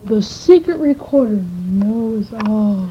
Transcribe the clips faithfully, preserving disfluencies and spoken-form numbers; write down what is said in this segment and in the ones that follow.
The secret recorder knows all.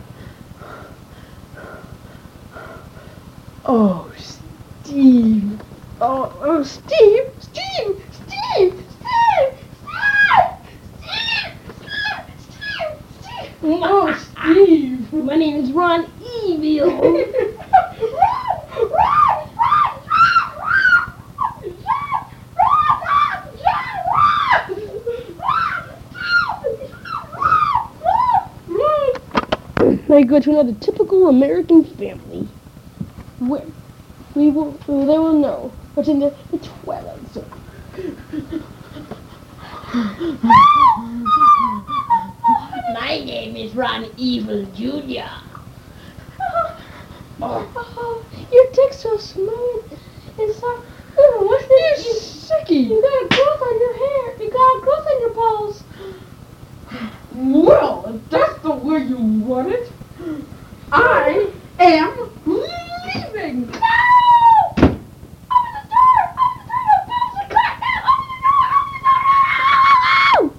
Oh, Steve. Oh, oh, Steve. Steve. Steve. Steve. Steve. Steve. Steve. Steve. Oh, Steve. My name is Ron Evil. Run! Run! Run! I go to another typical American family where we will, where they will know what's in the, the Twilight Zone. My name is Ron Evil Junior Oh, oh, your dick's so smooth and so. Oh, what's this? You sicky. You got a growth on your hair. You got a growth on your balls. Well, if that's the way you want it, I am leaving. No! Open the door! Open the door! The bills are cut now! Open the door! Open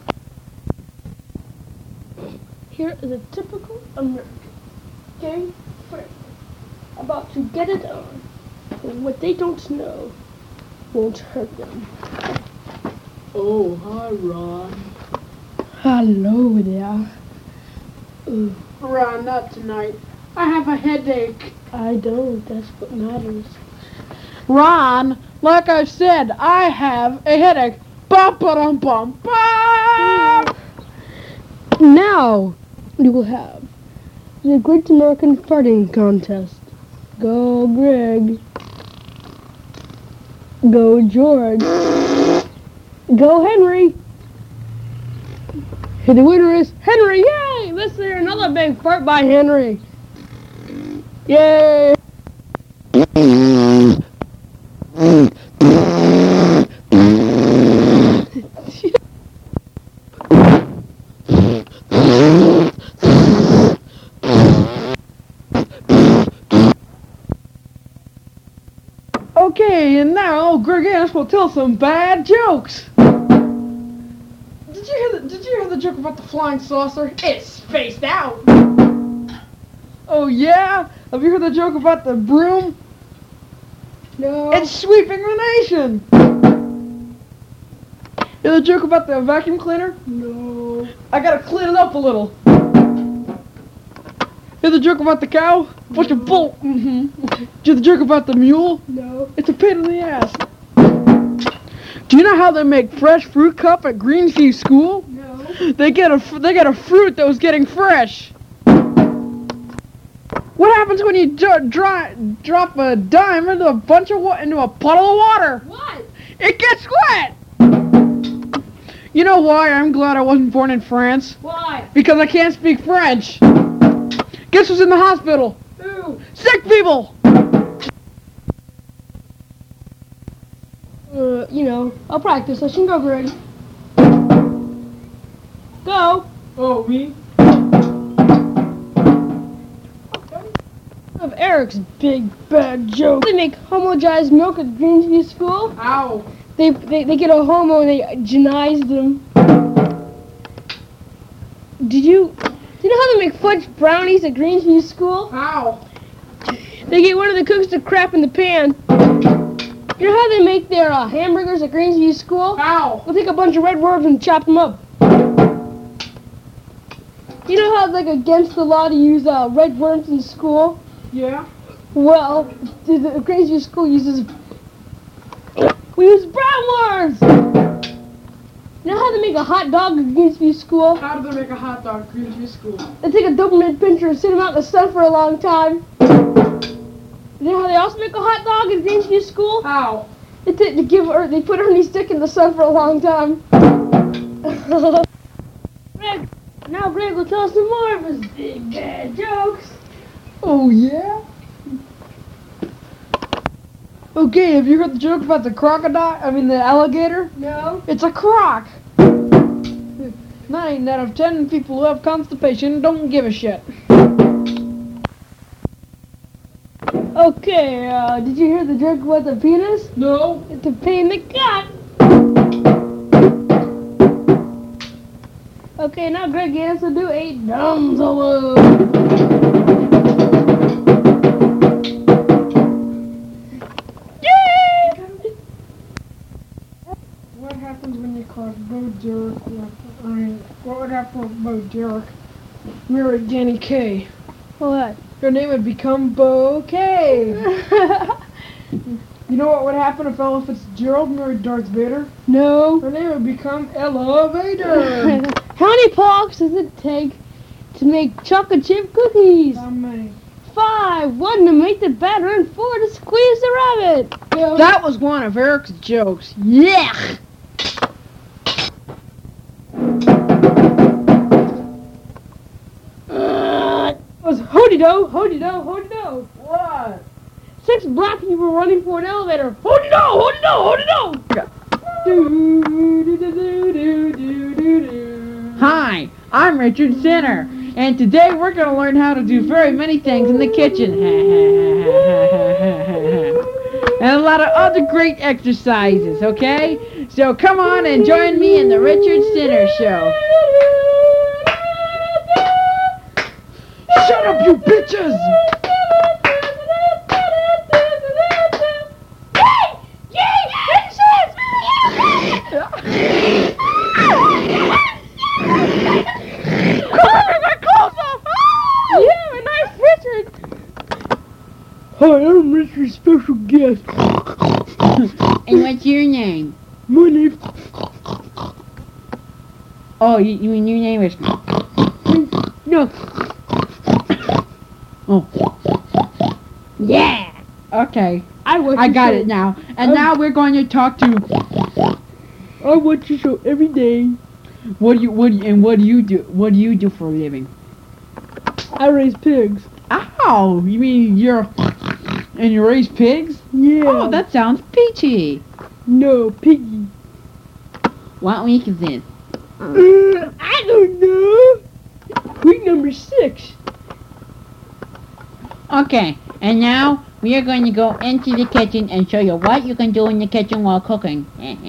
the door! Here is a typical American gay friend about to get it on. But what they don't know won't hurt them. Oh, hi, Ron. Hello there. Uh, Ron, not tonight. I have a headache. I don't. That's what matters. Ron, like I said, I have a headache. Bum, ba-dum, bum, bum. Now we will have the Great American Farting Contest. Go Greg. Go George. Go Henry. The winner is Henry. Yay! Let's hear another big fart by Henry. Yay! Okay, and now Greg Annis will tell some bad jokes. Did you hear the, did you hear the joke about the flying saucer? It's spaced out. Oh yeah? Have you heard the joke about the broom? No. It's sweeping the nation. Hear the joke about the vacuum cleaner? No. I gotta clean it up a little. Hear the joke about the cow? Bunch of bull. Mm-hmm. Hear the joke about the mule? No. It's a pain in the ass. Do you know how they make fresh fruit cup at Greensview School? No. They get a fr- they get a fruit that was getting fresh. What happens when you do- dry, drop a dime into a bunch of wa- into a puddle of water? What? It gets wet. You know why I'm glad I wasn't born in France? Why? Because I can't speak French. Guess who's in the hospital? Who? Sick people. Uh, you know, I'll practice. I should go, Greg. Go. Oh, me? Of Eric's big bad joke. They make homogized milk at Greensview School. Ow. They, they they get a homo and they genize them. Did you do you know how they make fudge brownies at Greensview School? Ow. They get one of the cooks to crap in the pan. You know how they make their uh, hamburgers at Greensview School? Ow. They'll take a bunch of red worms and chop them up. You know how it's like against the law to use uh, red worms in school? Yeah. Well, the, the Greensview School uses we use brown worms. You know how they make a hot dog at Greensview School? How do they make a hot dog at Greensview School? They take a Doberman pincher and sit them out in the sun for a long time. You know how they also make a hot dog at Greensview School? How? They, t- they give her, they put Ernie Stick in the sun for a long time. Greg, now Greg will tell us some more of his big bad jokes. Oh, yeah? Okay, have you heard the joke about the crocodile? I mean, the alligator? No. It's a croc. Nine out of ten people who have constipation don't give a shit. Okay, uh, did you hear the joke about the penis? No. It's a pain in the gut. Okay, now Greg has to do a drum solo. What happens when you call Bo Derek? I mean, what would happen if Bo Derek married Danny Kaye? What? Her name would become Bo Kaye. You know what would happen if Ella Fitzgerald married Darth Vader? No. Her name would become Ella Vader. How many blocks does it take to make chocolate chip cookies? How many? Five. One to make the batter and four to squeeze the rabbit. That was one of Eric's jokes. Yeah. Uh, it was hody-do, hody-do, hody-do. What? Six black people running for an elevator. Hody-do, hody-do, hody-do. Hi, I'm Richard Sinner, and today we're going to learn how to do very many things in the kitchen. And a lot of other great exercises, okay? So come on and join me in the Richard Sinner Show. Shut up, you bitches! Hi, I'm Richard's special guest. And what's your name? My name. Oh, you, you mean your name is... No. Oh. Yeah. Okay, I watch I your got show. it now. And Um, now we're going to talk to... I watch your show every day. What do you, what do you, and what do you do, what do you do for a living? I raise pigs. Oh, you mean you're... And you raise pigs? Yeah. Oh, that sounds peachy. No, piggy. What week is this? Uh, I don't know. Week number six. Okay, and now we are going to go into the kitchen and show you what you can do in the kitchen while cooking.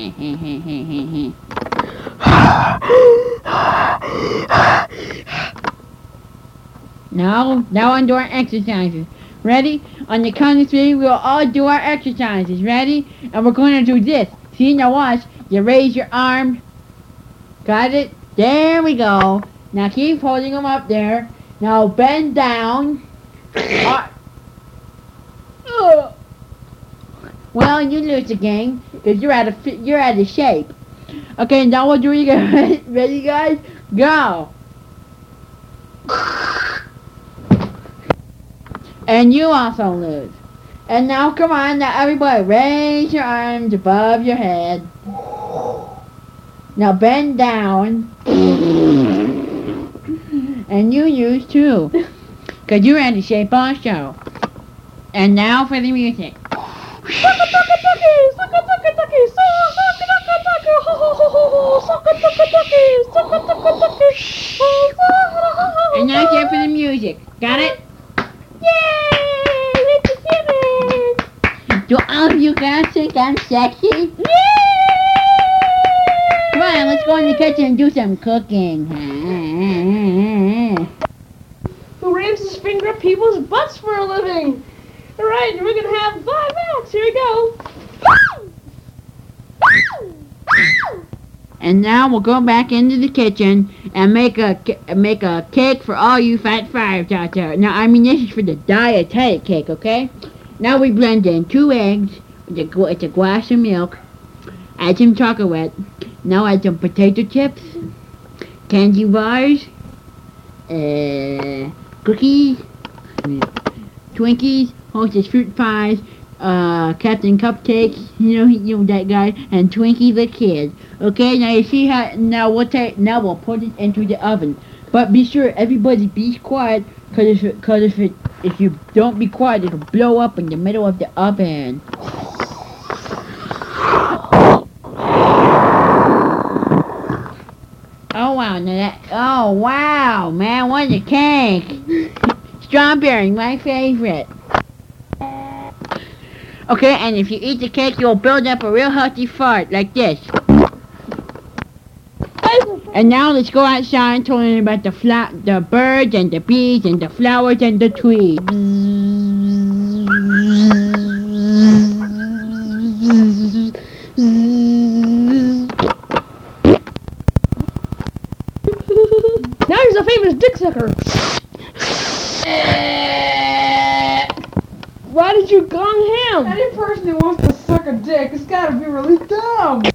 Now, now on to our exercises. Ready? On the count of three, we'll all do our exercises. Ready? And we're going to do this. See, now watch. You raise your arm. Got it? There we go. Now keep holding them up there. Now bend down. Uh, Oh. well, you lose the game because you're out of fi- you're out of shape. Okay, now we'll do it again. Ready, guys? Go. And you also lose. And now, come on, now everybody, raise your arms above your head. Now bend down. And you use too. Because you're out of shape also. And now for the music. And now here for the music. Got it? Yay! Richard Simmons! Do all of you guys think I'm sexy? Yay! Come on, let's go in the kitchen and do some cooking. Who rams his finger up people's butts for a living? Alright, we're gonna have five rounds. Here we go. And now we'll go back into the kitchen and make a ca- make a cake for all you fat fires out there. Now, I mean, this is for the dietetic cake, okay? Now we blend in two eggs with a, gl- with a glass of milk. Add some chocolate. Now add some potato chips, candy bars, uh, cookies, Twinkies, Hostess fruit pies, uh, Captain Cupcakes, you know, you know that guy, and Twinkie the Kid. Okay, now you see how, now we'll take, now we'll put it into the oven. But be sure everybody be quiet, cause if it, cause if it, if you don't be quiet, it'll blow up in the middle of the oven. Oh wow, now that, oh wow, man, what a cake! Strawberry, my favorite. Okay, and if you eat the cake, you'll build up a real healthy fart, like this. And now let's go outside and tell them about the fla- the birds and the bees and the flowers and the trees. Now he's a famous dick sucker. Why did you gong him? Any person who wants to suck a dick has got to be really dumb.